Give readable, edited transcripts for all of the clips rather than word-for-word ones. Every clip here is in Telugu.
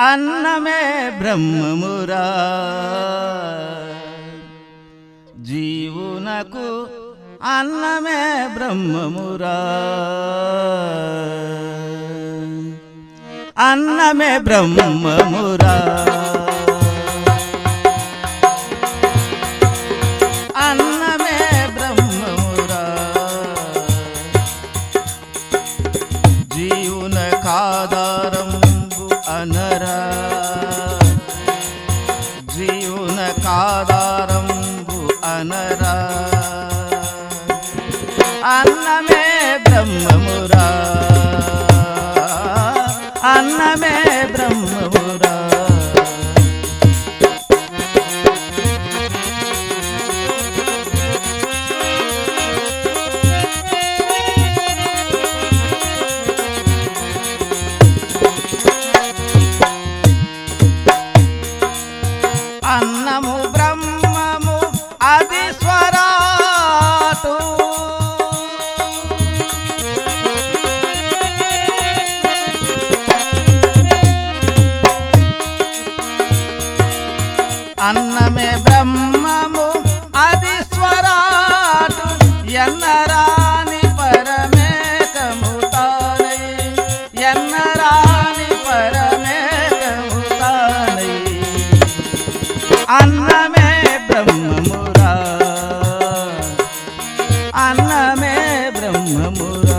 అన్నమే బ్రహ్మమురా జీవునకు అన్నమే బ్రహ్మమురా అన్నమే బ్రహ్మమురా అన్నమే బ్రహ్మమురా జీవునకాధారంబు అనరా జీవునకాధారంబు అనరా అన్నమే బ్రహ్మమురా అన్నమే బ్రహ్మమురా అన్నము బ్రహ్మము అది స్వరాటు అన్నమే బ్రహ్మము అది స్వరాటు ఎన్నరాని పరమేకముతానై ఎన్నరాని పరమేకముతానై అన్నమే బ్రహ్మమురా అన్నమే బ్రహ్మమురా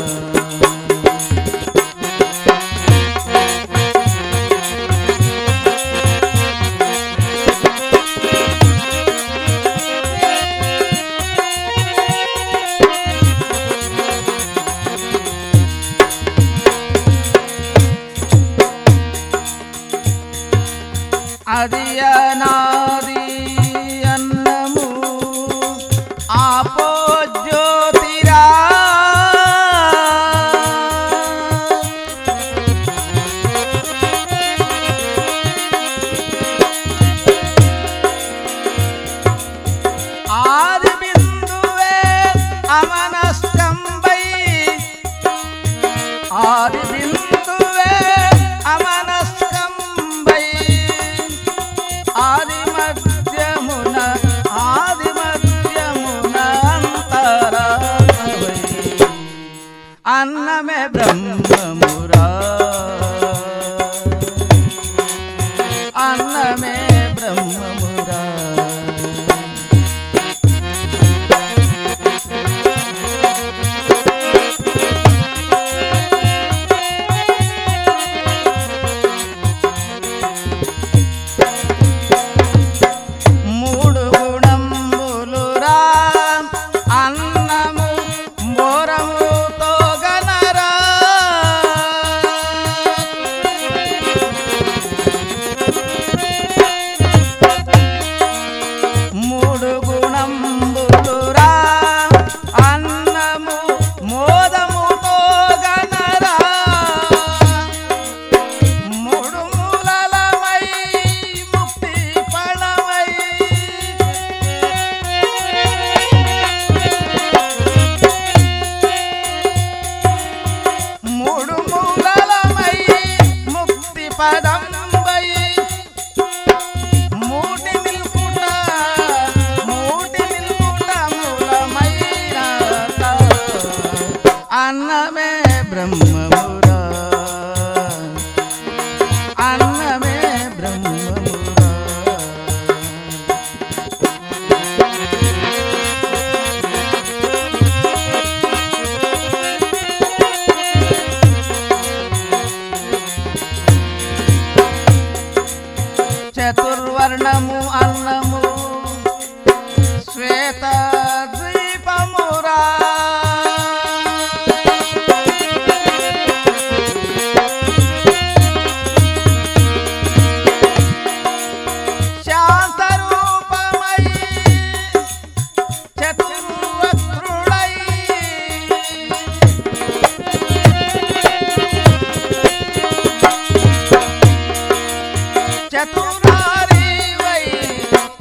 అది అనాది అన్నము ఆపో జ్యోతిరా ఆది బిందువే అమనస్కంబై ఆది బిందువే అమనస్కంబై ఆది మధ్యమున అంతరాత్మవై అన్నమే బ్రహ్మమురా అన్నమే బ్రహ్మమురా పదంబై మూటి నిల్పుట మూలమైన అన్నమే బ్రహ్మమురా అన్నమే బ్రహ్మమురా చతుర్వర్ణము అన్నము శ్వేత ద్వీపమురా శాంతరూపమై చతుర్వక్రుడై చతురారి వై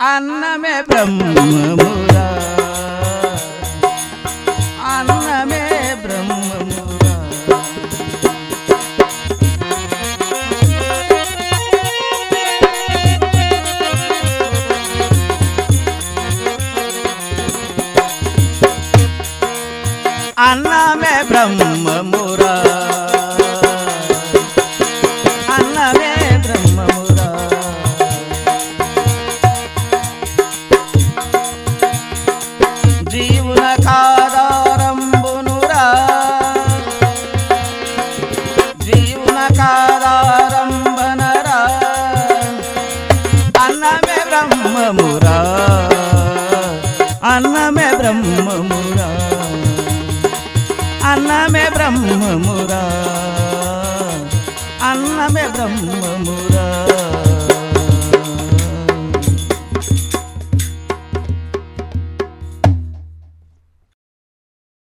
అన్నమే బ్రహ్మమురా అన్నమే బ్రహ్మమురా అన్నమే బ్రహ్మమురా అన్నమే బ్రహ్మమురా జీవున కాదారంబునురా జీవున కాదారంబనరా అన్నమే బ్రహ్మమురా అన్నమే బ్రహ్మమురా అన్నమే బ్రహ్మమురా అన్నమే బ్రహ్మమురా